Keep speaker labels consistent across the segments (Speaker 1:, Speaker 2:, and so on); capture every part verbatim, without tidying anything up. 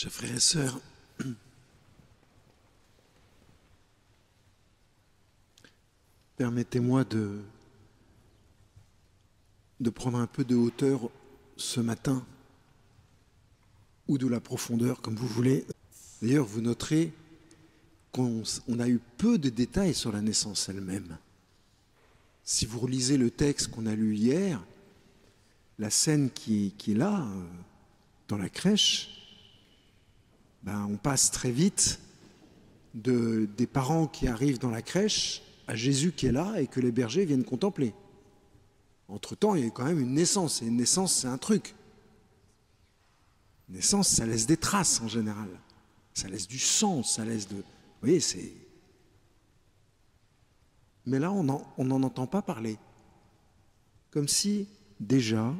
Speaker 1: Chers frères et sœurs, permettez-moi de, de prendre un peu de hauteur ce matin, ou de la profondeur, comme vous voulez. D'ailleurs, vous noterez qu'on on a eu peu de détails sur la naissance elle-même. Si vous relisez le texte qu'on a lu hier, la scène qui, qui est là, euh, dans la crèche, ben, on passe très vite de, des parents qui arrivent dans la crèche à Jésus qui est là et que les bergers viennent contempler. Entre-temps, il y a quand même une naissance, et une naissance, c'est un truc. Une naissance, ça laisse des traces en général. Ça laisse du sang, ça laisse de... Vous voyez, c'est... Mais là, on n'en entend pas parler. Comme si, déjà,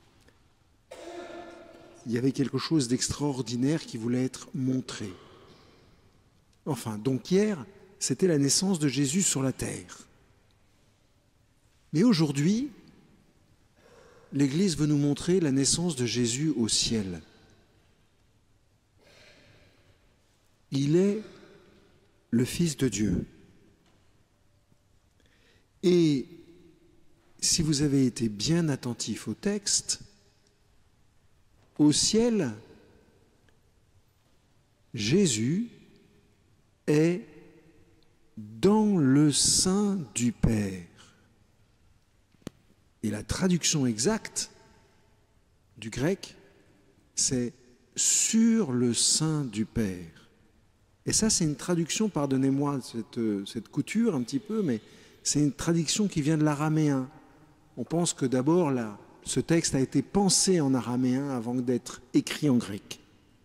Speaker 1: il y avait quelque chose d'extraordinaire qui voulait être montré. Enfin, donc hier, c'était la naissance de Jésus sur la terre. Mais aujourd'hui, l'Église veut nous montrer la naissance de Jésus au ciel. Il est le Fils de Dieu. Et si vous avez été bien attentif au texte, au ciel, Jésus est dans le sein du Père. Et la traduction exacte du grec, c'est sur le sein du Père. Et ça, c'est une traduction, pardonnez-moi cette, cette couture un petit peu, mais c'est une traduction qui vient de l'araméen. On pense que d'abord, là, ce texte a été pensé en araméen avant d'être écrit en grec.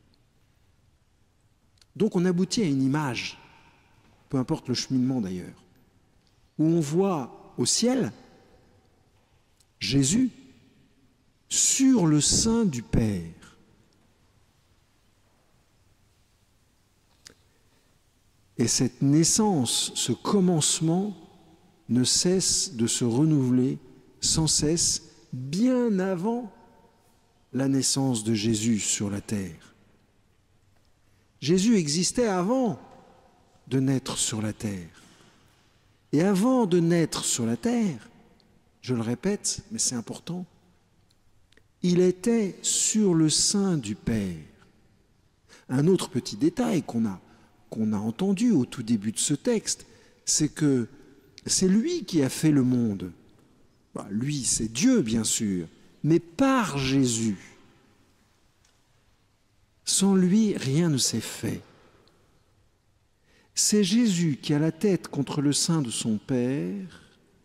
Speaker 1: Donc on aboutit à une image, peu importe le cheminement d'ailleurs, où on voit au ciel Jésus sur le sein du Père. Et cette naissance, ce commencement, ne cesse de se renouveler sans cesse, bien avant la naissance de Jésus sur la terre. Jésus existait avant de naître sur la terre. Et avant de naître sur la terre, je le répète, mais c'est important, il était sur le sein du Père. Un autre petit détail qu'on a, qu'on a entendu au tout début de ce texte, c'est que c'est lui qui a fait le monde. Bah, lui, c'est Dieu, bien sûr, mais par Jésus. Sans lui, rien ne s'est fait. C'est Jésus qui a la tête contre le sein de son Père,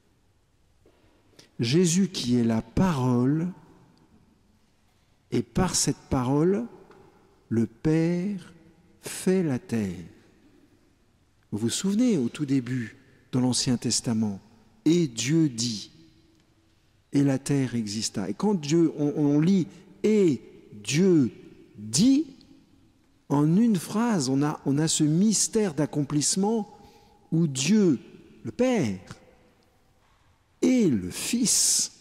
Speaker 1: Jésus qui est la parole, et par cette parole, le Père fait la terre. Vous vous souvenez, au tout début, dans l'Ancien Testament, « Et Dieu dit », et la terre exista. Et quand Dieu, on, on lit « Et Dieu dit », en une phrase, on a, on a ce mystère d'accomplissement où Dieu, le Père, et le Fils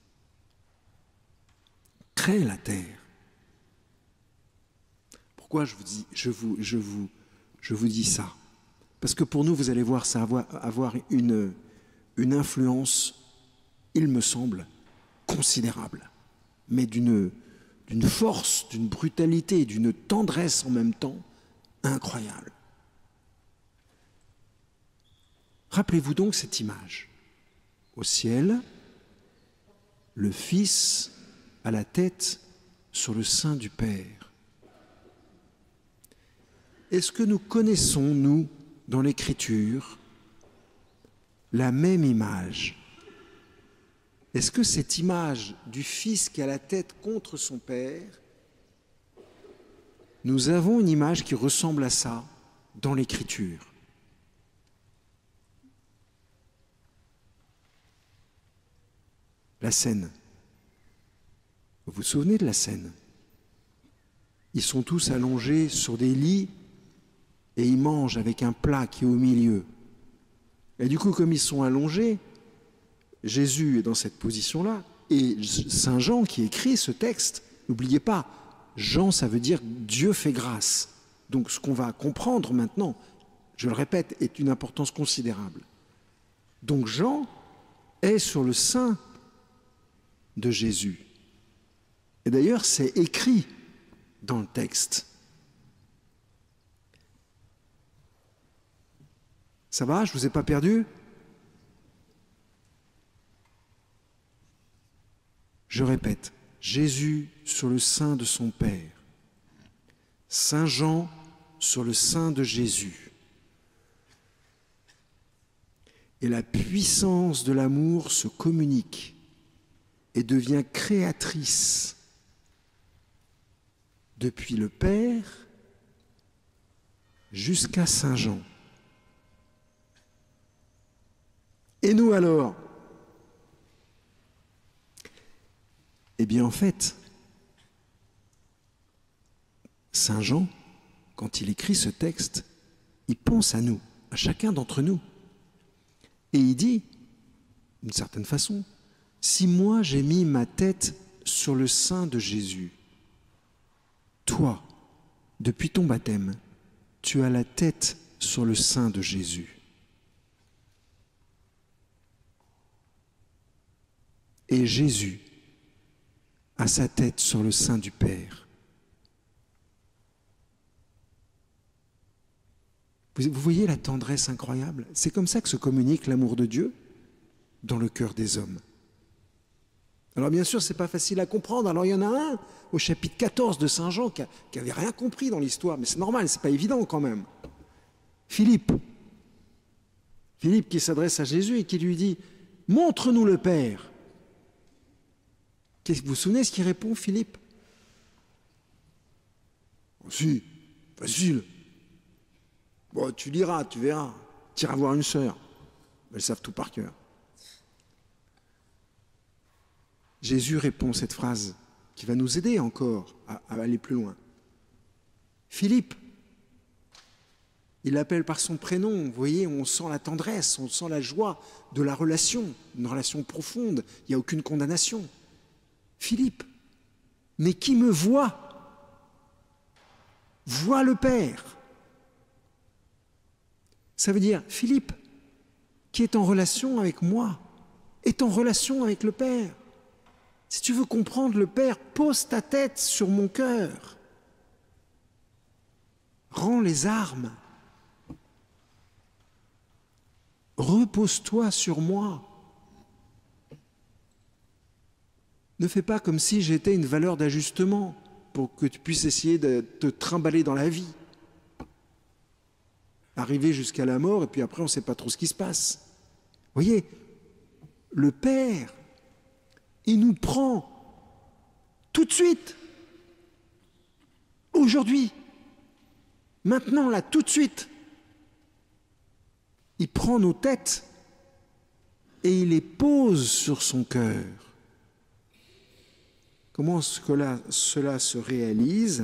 Speaker 1: créent la terre. Pourquoi je vous dis, je vous, je vous, je vous dis ça? Parce que pour nous, vous allez voir, ça avoir, avoir une, une influence, il me semble, considérable, mais d'une, d'une force, d'une brutalité, d'une tendresse en même temps incroyable. Rappelez-vous donc cette image. Au ciel, le Fils a la tête sur le sein du Père. Est-ce que nous connaissons, nous, dans l'Écriture, la même image? Est-ce que cette image du Fils qui a la tête contre son Père, nous avons une image qui ressemble à ça dans l'Écriture? La scène. Vous vous souvenez de la scène? Ils sont tous allongés sur des lits et ils mangent avec un plat qui est au milieu. Et du coup, comme ils sont allongés, Jésus est dans cette position-là, et Saint Jean qui écrit ce texte, n'oubliez pas, Jean, ça veut dire Dieu fait grâce. Donc ce qu'on va comprendre maintenant, je le répète, est une importance considérable. Donc Jean est sur le sein de Jésus. Et d'ailleurs, c'est écrit dans le texte. Ça va, je ne vous ai pas perdu? Je répète, Jésus sur le sein de son Père, Saint Jean sur le sein de Jésus. Et la puissance de l'amour se communique et devient créatrice depuis le Père jusqu'à Saint Jean. Et nous alors? Eh bien en fait, Saint Jean, quand il écrit ce texte, il pense à nous, à chacun d'entre nous. Et il dit, d'une certaine façon, si moi j'ai mis ma tête sur le sein de Jésus, toi, depuis ton baptême, tu as la tête sur le sein de Jésus. Et Jésus a sa tête sur le sein du Père. Vous, vous voyez la tendresse incroyable? C'est comme ça que se communique l'amour de Dieu dans le cœur des hommes. Alors bien sûr, ce n'est pas facile à comprendre. Alors il y en a un au chapitre quatorze de Saint Jean qui n'avait rien compris dans l'histoire, mais c'est normal, ce n'est pas évident quand même. Philippe. Philippe qui s'adresse à Jésus et qui lui dit « Montre-nous le Père ». Vous vous souvenez ce qu'il répond, Philippe? Oh, si, facile. Bon, tu liras, tu verras. Tu iras voir une sœur. Elles savent tout par cœur. Jésus répond cette phrase qui va nous aider encore à, à aller plus loin. Philippe, il l'appelle par son prénom. Vous voyez, on sent la tendresse, on sent la joie de la relation, une relation profonde. Il n'y a aucune condamnation. Philippe, mais qui me voit, voit le Père. Ça veut dire, Philippe, qui est en relation avec moi, est en relation avec le Père. Si tu veux comprendre le Père, pose ta tête sur mon cœur. Rends les armes. Repose-toi sur moi. Ne fais pas comme si j'étais une valeur d'ajustement pour que tu puisses essayer de te trimballer dans la vie. Arriver jusqu'à la mort et puis après on ne sait pas trop ce qui se passe. Vous voyez, le Père, il nous prend tout de suite, aujourd'hui, maintenant, là, tout de suite. Il prend nos têtes et il les pose sur son cœur. Comment cela, cela se réalise?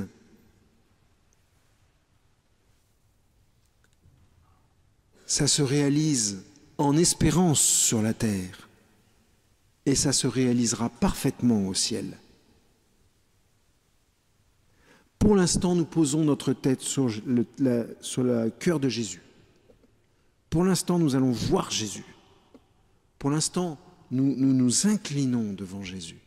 Speaker 1: Ça se réalise en espérance sur la terre et ça se réalisera parfaitement au ciel. Pour l'instant, nous posons notre tête sur le, la, sur le cœur de Jésus. Pour l'instant, nous allons voir Jésus. Pour l'instant, nous, nous nous inclinons devant Jésus.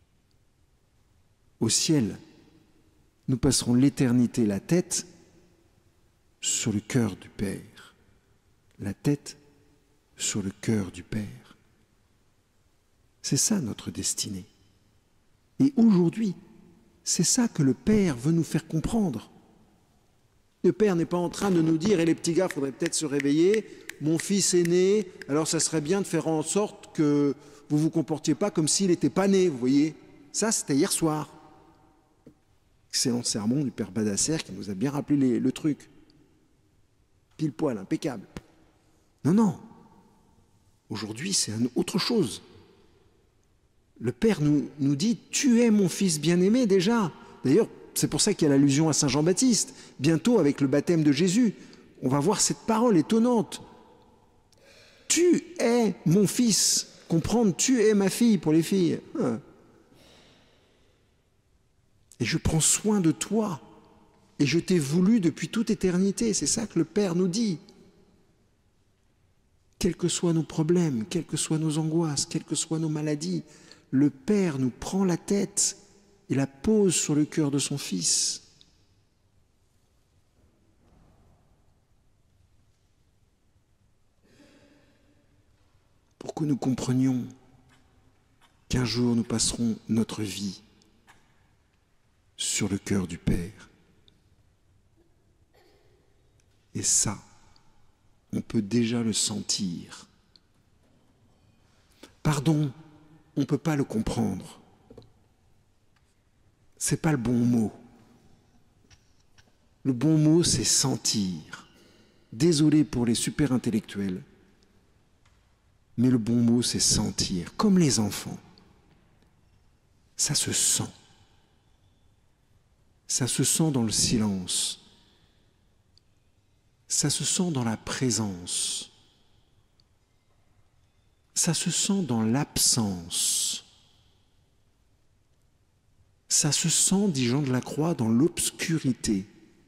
Speaker 1: Au ciel, nous passerons l'éternité la tête sur le cœur du Père. La tête sur le cœur du Père. C'est ça notre destinée. Et aujourd'hui, c'est ça que le Père veut nous faire comprendre. Le Père n'est pas en train de nous dire « Et les petits gars, il faudrait peut-être se réveiller, mon fils est né, alors ça serait bien de faire en sorte que vous ne vous comportiez pas comme s'il n'était pas né, vous voyez ?» Ça, c'était hier soir. Excellent sermon du Père Badasser qui nous a bien rappelé les, le truc. Pile poil, impeccable. Non, non. Aujourd'hui, c'est autre chose. Le Père nous, nous dit « Tu es mon fils bien-aimé déjà ». D'ailleurs, c'est pour ça qu'il y a l'allusion à Saint Jean-Baptiste. Bientôt, avec le baptême de Jésus, on va voir cette parole étonnante. « Tu es mon fils ». Comprendre « Tu es ma fille » pour les filles. Et je prends soin de toi. Et je t'ai voulu depuis toute éternité. C'est ça que le Père nous dit. Quels que soient nos problèmes, quelles que soient nos angoisses, quelles que soient nos maladies, le Père nous prend la tête et la pose sur le cœur de son Fils. Pour que nous comprenions qu'un jour nous passerons notre vie sur le cœur du Père. Et ça, on peut déjà le sentir. Pardon, on ne peut pas le comprendre. Ce n'est pas le bon mot. Le bon mot, c'est sentir. Désolé pour les super intellectuels, mais le bon mot, c'est sentir. Comme les enfants. Ça se sent. Ça se sent dans le silence. Ça se sent dans la présence. Ça se sent dans l'absence. Ça se sent, dit Jean de la Croix, dans l'obscurité.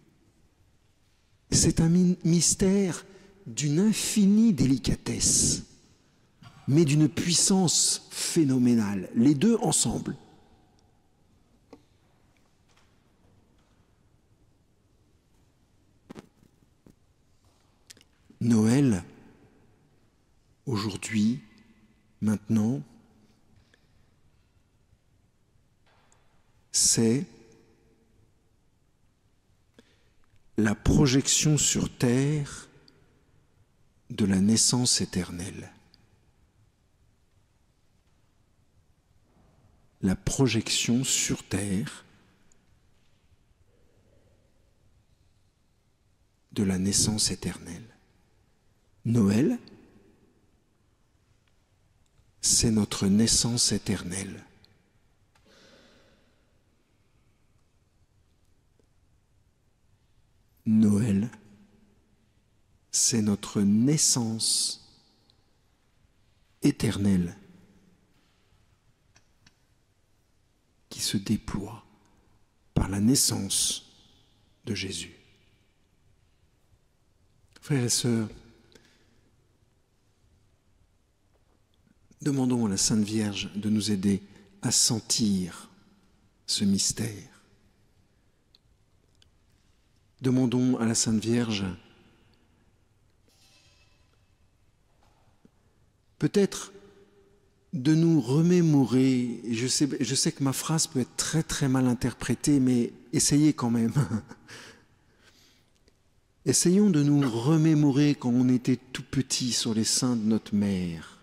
Speaker 1: C'est un mystère d'une infinie délicatesse, mais d'une puissance phénoménale, les deux ensemble. Noël, aujourd'hui, maintenant, c'est la projection sur terre de la naissance éternelle. La projection sur terre de la naissance éternelle. Noël, c'est notre naissance éternelle. Noël, c'est notre naissance éternelle qui se déploie par la naissance de Jésus. Frères et sœurs, demandons à la Sainte Vierge de nous aider à sentir ce mystère. Demandons à la Sainte Vierge peut-être de nous remémorer, et je sais, je sais que ma phrase peut être très très mal interprétée, mais essayez quand même. Essayons de nous remémorer quand on était tout petit sur les seins de notre mère.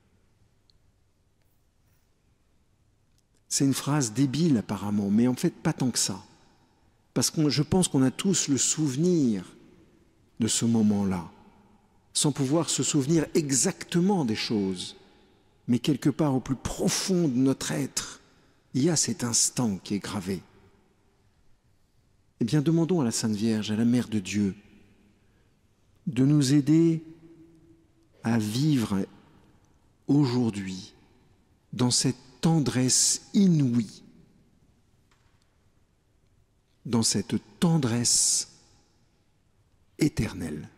Speaker 1: C'est une phrase débile apparemment, mais en fait pas tant que ça. Parce que je pense qu'on a tous le souvenir de ce moment-là, sans pouvoir se souvenir exactement des choses. Mais quelque part au plus profond de notre être, il y a cet instant qui est gravé. Eh bien, demandons à la Sainte Vierge, à la Mère de Dieu, de nous aider à vivre aujourd'hui dans cette tendresse inouïe, dans cette tendresse éternelle.